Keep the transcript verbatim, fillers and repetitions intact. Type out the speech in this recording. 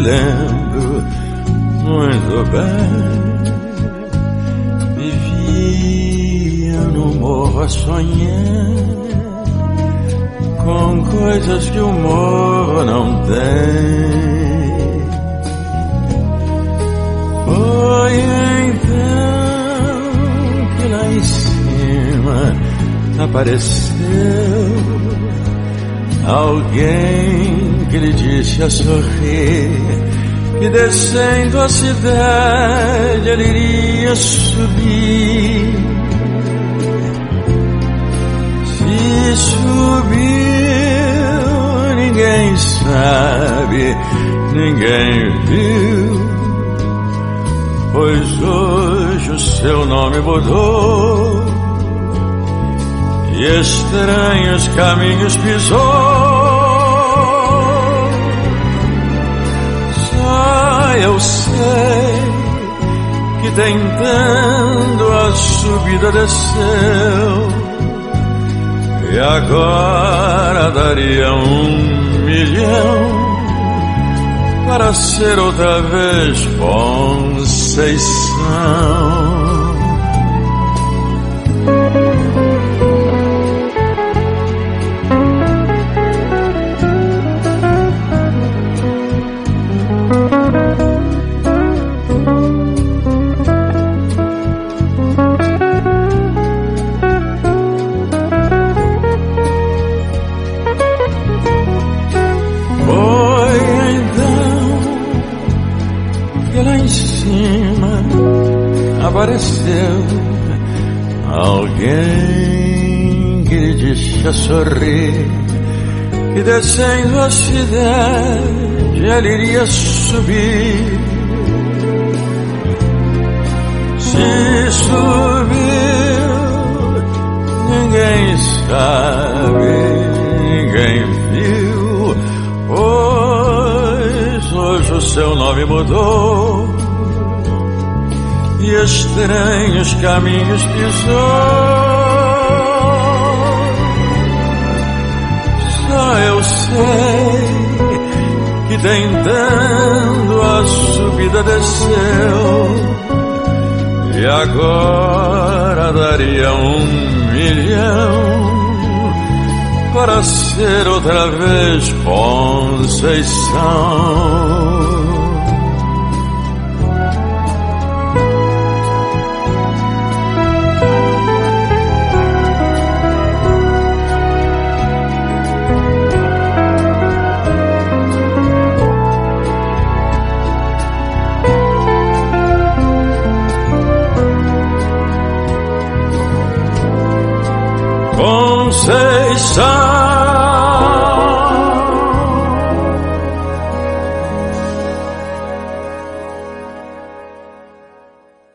lembro muito bem. Vivia no morro a sonhar com coisas que o morro não tem. Foi então que lá em cima apareceu alguém que lhe disse a sorrir que descendo a cidade ele iria subir. Se subiu, ninguém sabe, ninguém viu, pois hoje o seu nome mudou e estranhos caminhos pisou. Só eu sei que tentando a subida desceu e agora daria um milhão para ser outra vez Conceição. Apareceu alguém que lhe disse a sorrir que descendo a cidade ele iria subir. Se subiu, ninguém sabe, ninguém viu, pois hoje o seu nome mudou e estranhos caminhos pisou. Só eu sei que tentando a subida desceu e agora daria um milhão para ser outra vez Conceição. Conceição.